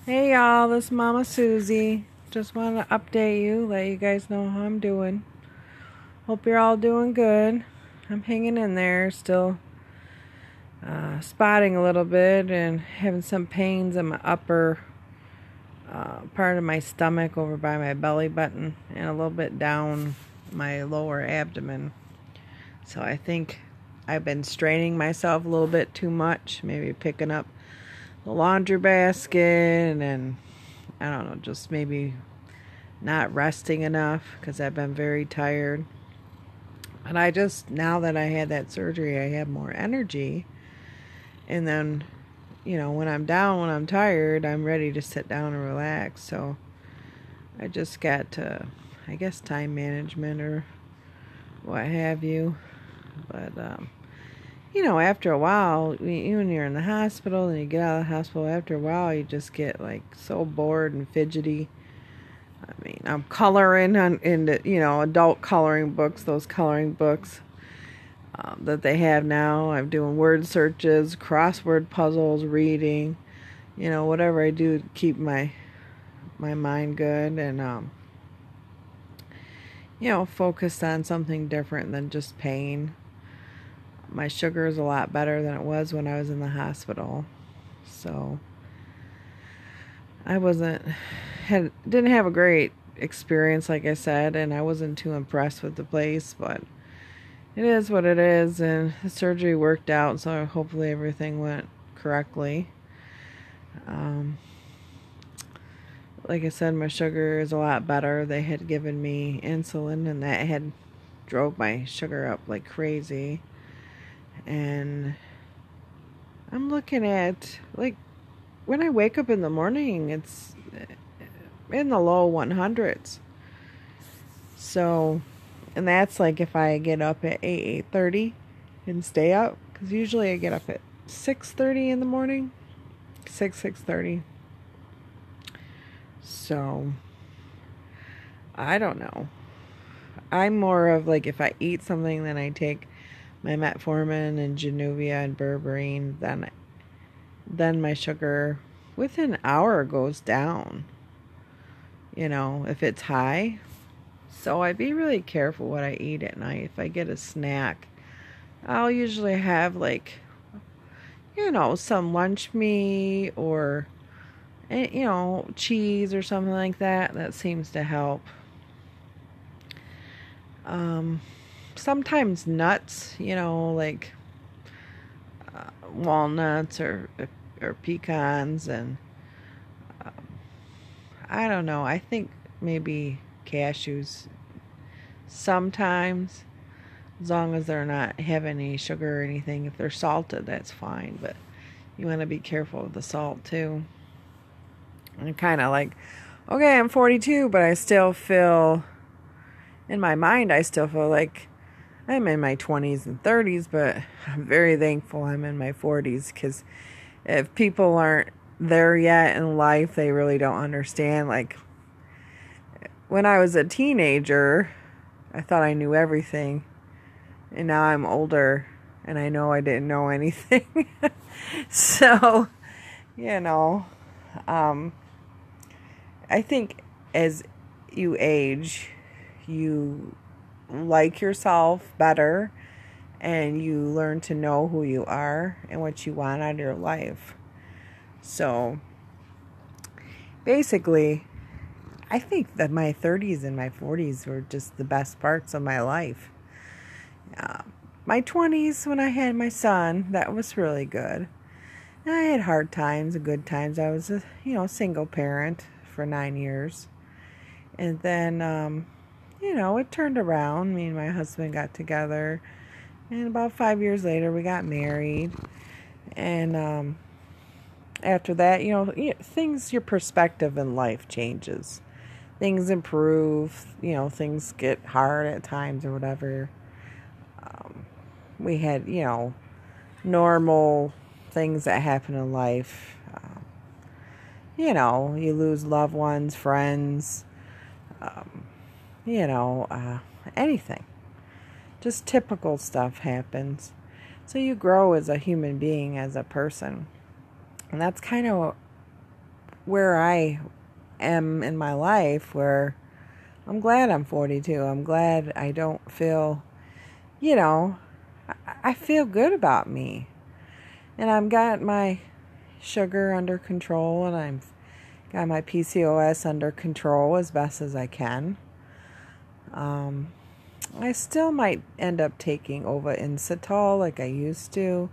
Hey y'all, this is Mama Susie. Just want to update you, let you guys know how I'm doing. Hope you're all doing good. I'm hanging in there, still spotting a little bit and having some pains in my upper part of my stomach over by my belly button and a little bit down my lower abdomen. So I think I've been straining myself a little bit too much, maybe picking up the laundry basket and I don't know, just maybe not resting enough because I've been very tired. But now that I had that surgery, I have more energy. And then, when I'm down, when I'm tired, I'm ready to sit down and relax. So I just got to, I guess, time management or what have you. But, after a while, when you're in the hospital and you get out of the hospital, after a while, you just get like so bored and fidgety. I mean, I'm coloring in adult coloring books, those coloring books that they have now. I'm doing word searches, crossword puzzles, reading, whatever I do to keep my mind good and, focused on something different than just pain. My sugar is a lot better than it was when I was in the hospital. So I didn't have a great experience, like I said, and I wasn't too impressed with the place, but it is what it is, and the surgery worked out, so hopefully everything went correctly. Like I said, my sugar is a lot better. They had given me insulin, and that had drove my sugar up like crazy. And I'm looking at, like, when I wake up in the morning, it's in the low 100s. So, and that's like if I get up at 8:30 and stay up, because usually I get up at 6:30 in the morning, 6:30. So, I don't know. I'm more of like if I eat something, then I take my metformin and Januvia and berberine, then my sugar within an hour goes down. If it's high. So I be really careful what I eat at night. If I get a snack, I'll usually have like, some lunch meat or, cheese or something like that. That seems to help. Sometimes nuts, like walnuts or pecans, and I don't know. I think maybe cashews sometimes, as long as they're not having any sugar or anything. If they're salted, that's fine, but you want to be careful with the salt too. And kind of like, okay, I'm 42, but I still feel, in my mind, I still feel like I'm in my 20s and 30s, but I'm very thankful I'm in my 40s, because if people aren't there yet in life, they really don't understand. Like, when I was a teenager, I thought I knew everything, and now I'm older, and I know I didn't know anything. So, I think as you age, you like yourself better, and you learn to know who you are and what you want out of your life. So, basically, I think that my 30s and my 40s were just the best parts of my life. My 20s, when I had my son, that was really good. And I had hard times and good times. I was a, single parent for 9 years. And then, it turned around. Me and my husband got together. And about 5 years later, we got married. And after that, your perspective in life changes. Things improve. Things get hard at times or whatever. We had, normal things that happen in life. You lose loved ones, friends, anything. Just typical stuff happens. So you grow as a human being, as a person. And that's kind of where I am in my life, where I'm glad I'm 42. I'm glad I don't feel, I feel good about me. And I've got my sugar under control, and I've got my PCOS under control as best as I can. I still might end up taking Ova-Inositol like I used to,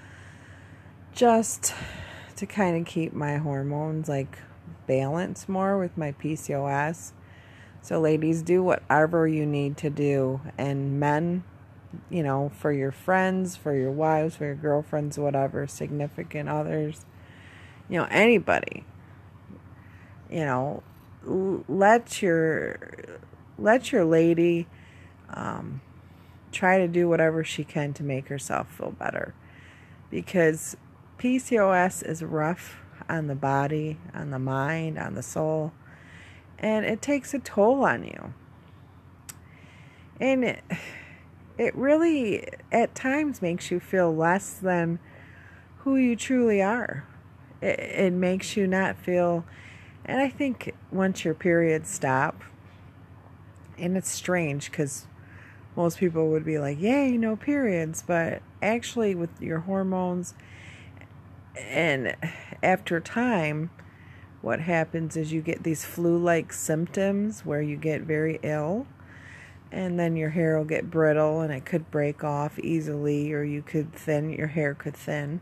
just to kind of keep my hormones like balanced more with my PCOS. So ladies, do whatever you need to do. And men, for your friends, for your wives, for your girlfriends, whatever, significant others, anybody, let your lady try to do whatever she can to make herself feel better, because PCOS is rough on the body, on the mind, on the soul, and it takes a toll on you. And it really at times makes you feel less than who you truly are. It makes you not feel, and I think once your periods stop, and it's strange because most people would be like, yay, no periods. But actually with your hormones, and after time, what happens is you get these flu-like symptoms where you get very ill. And then your hair will get brittle and it could break off easily, or your hair could thin.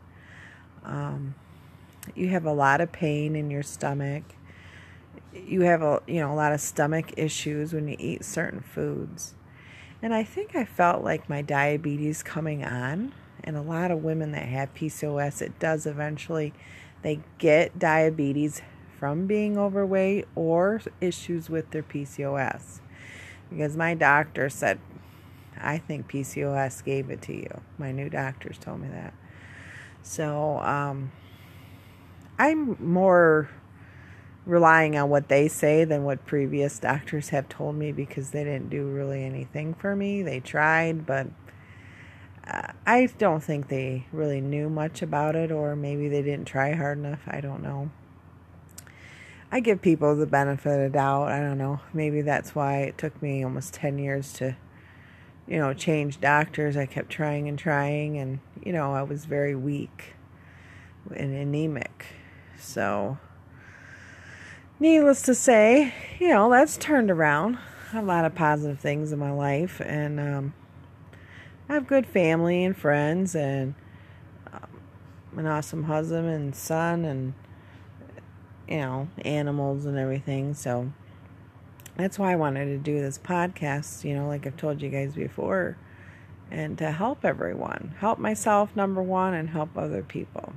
You have a lot of pain in your stomach. You have a lot of stomach issues when you eat certain foods. And I think I felt like my diabetes coming on, and a lot of women that have PCOS, it does eventually, they get diabetes from being overweight or issues with their PCOS. Because my doctor said, I think PCOS gave it to you. My new doctors told me that. So I'm more relying on what they say than what previous doctors have told me, because they didn't do really anything for me. They tried, but I don't think they really knew much about it, or maybe they didn't try hard enough. I don't know. I give people the benefit of the doubt. I don't know. Maybe that's why it took me almost 10 years to, change doctors. I kept trying, and, I was very weak and anemic. So, needless to say, that's turned around. I have a lot of positive things in my life, and I have good family and friends, and an awesome husband and son, and animals and everything. So that's why I wanted to do this podcast, like I've told you guys before, and to help everyone, help myself, number one, and help other people,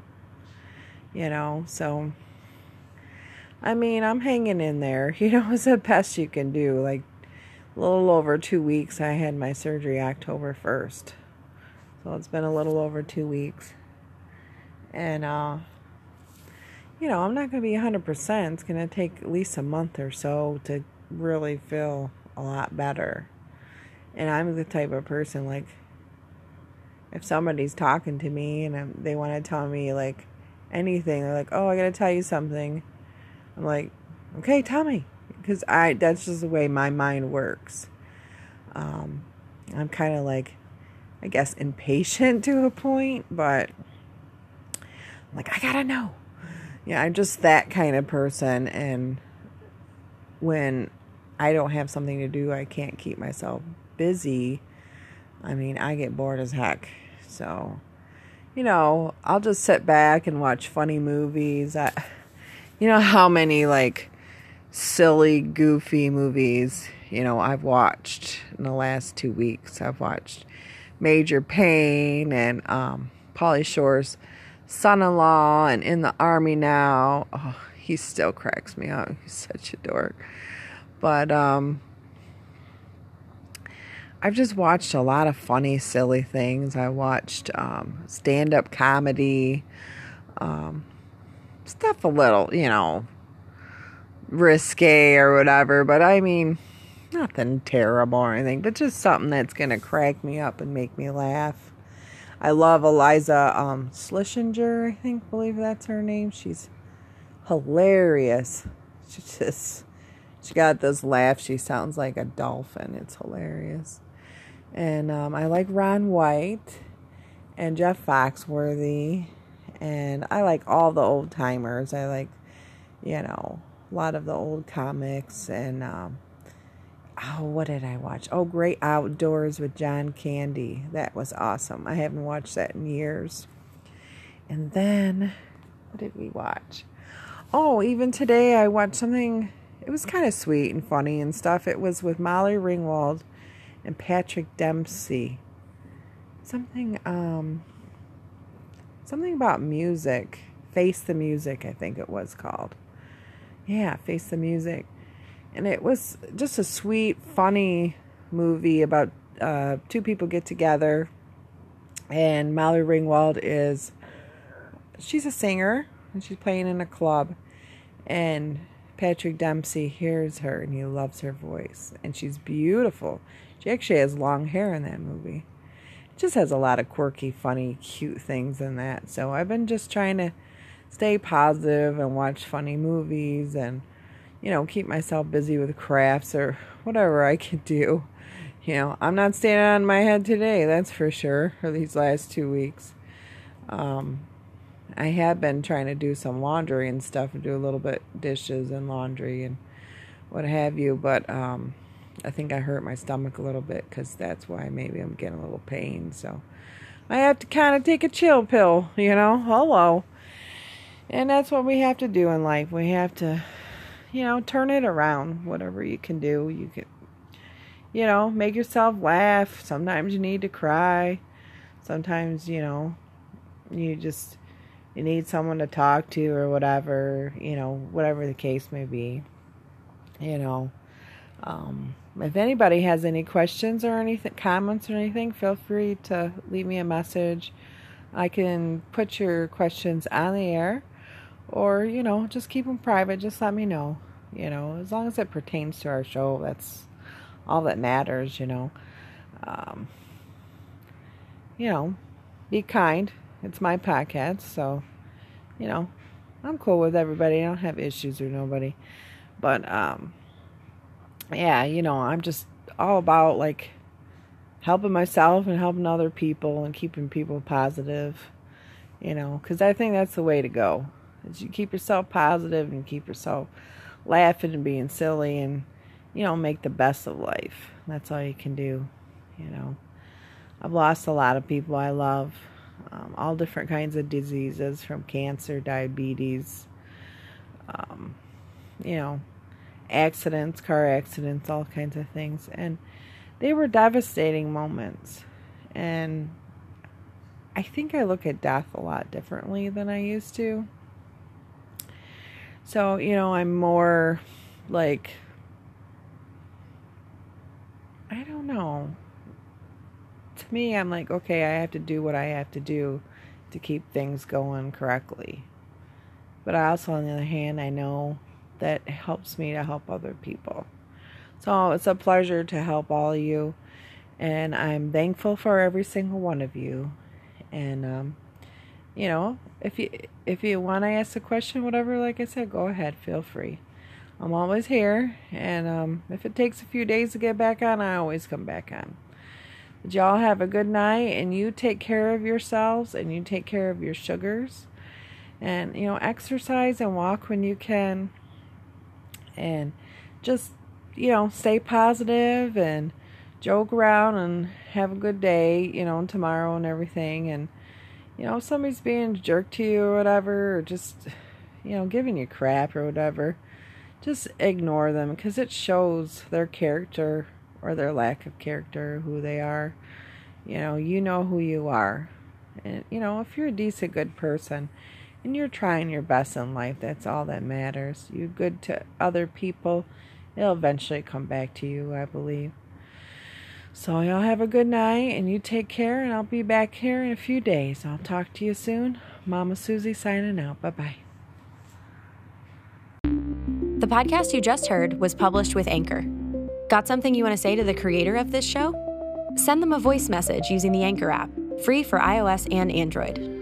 so I'm hanging in there, it's the best you can do. Like a little over 2 weeks. I had my surgery October 1st, so it's been a little over 2 weeks, and I'm not going to be 100%. It's going to take at least a month or so to really feel a lot better. And I'm the type of person, like, if somebody's talking to me and they want to tell me, like, anything, they're like, oh, I got to tell you something. I'm like, okay, tell me. Because that's just the way my mind works. I'm kind of like, I guess, impatient to a point, but I'm like, I got to know. Yeah, I'm just that kind of person, and when I don't have something to do, I can't keep myself busy. I get bored as heck. So, I'll just sit back and watch funny movies. How many, like, silly, goofy movies, I've watched in the last 2 weeks. I've watched Major Payne and Pauly Shore's Son-in-Law, and In the Army Now. Oh, he still cracks me up. He's such a dork. But I've just watched a lot of funny, silly things. I watched stand-up comedy, stuff a little, risque or whatever. But nothing terrible or anything, but just something that's gonna crack me up and make me laugh. I love Iliza Shlesinger, believe that's her name. She's hilarious. She got this laugh. She sounds like a dolphin. It's hilarious. And I like Ron White and Jeff Foxworthy. And I like all the old timers. I like, a lot of the old comics. And, what did I watch? Oh, Great Outdoors with John Candy. That was awesome. I haven't watched that in years. And then, what did we watch? Oh, even today I watched something. It was kind of sweet and funny and stuff. It was with Molly Ringwald and Patrick Dempsey. Something about music. Face the Music, I think it was called. Yeah, Face the Music. And it was just a sweet, funny movie about two people get together. And Molly Ringwald she's a singer, and she's playing in a club. And Patrick Dempsey hears her, and he loves her voice. And she's beautiful. She actually has long hair in that movie. It just has a lot of quirky, funny, cute things in that. So I've been just trying to stay positive and watch funny movies and, keep myself busy with crafts or whatever I can do. I'm not standing on my head today, that's for sure, for these last 2 weeks. I have been trying to do some laundry and stuff and do a little bit dishes and laundry and what have you, but I think I hurt my stomach a little bit because that's why maybe I'm getting a little pain. So I have to kind of take a chill pill, hello. And that's what we have to do in life. We have to, turn it around, whatever you can do. You can, make yourself laugh. Sometimes you need to cry. Sometimes, you need someone to talk to or whatever, whatever the case may be, if anybody has any questions or anything, comments or anything, feel free to leave me a message. I can put your questions on the air or, just keep them private. Just let me know, as long as it pertains to our show, that's all that matters, be kind. It's my podcast, so, I'm cool with everybody. I don't have issues with nobody. But, yeah, I'm just all about, helping myself and helping other people and keeping people positive, because I think that's the way to go. Is you keep yourself positive and keep yourself laughing and being silly and, make the best of life. That's all you can do, I've lost a lot of people I love. All different kinds of diseases, from cancer, diabetes, accidents, car accidents, all kinds of things. And they were devastating moments. And I think I look at death a lot differently than I used to. So, I'm more I don't know. To me, I'm like, okay, I have to do what I have to do to keep things going correctly. But I also, on the other hand, I know that it helps me to help other people. So it's a pleasure to help all of you. And I'm thankful for every single one of you. And, if you want to ask a question, whatever, like I said, go ahead, feel free. I'm always here. And if it takes a few days to get back on, I always come back on. But y'all have a good night, and you take care of yourselves, and you take care of your sugars, and, exercise and walk when you can, and just, stay positive and joke around and have a good day, tomorrow and everything. And, if somebody's being a jerk to you or whatever, or just, giving you crap or whatever, just ignore them, because it shows their character or their lack of character, who they are. You know who you are. And, if you're a decent, good person and you're trying your best in life, that's all that matters. You're good to other people, it'll eventually come back to you, I believe. So y'all have a good night, and you take care, and I'll be back here in a few days. I'll talk to you soon. Mama Susie signing out. Bye-bye. The podcast you just heard was published with Anchor. Got something you want to say to the creator of this show? Send them a voice message using the Anchor app, free for iOS and Android.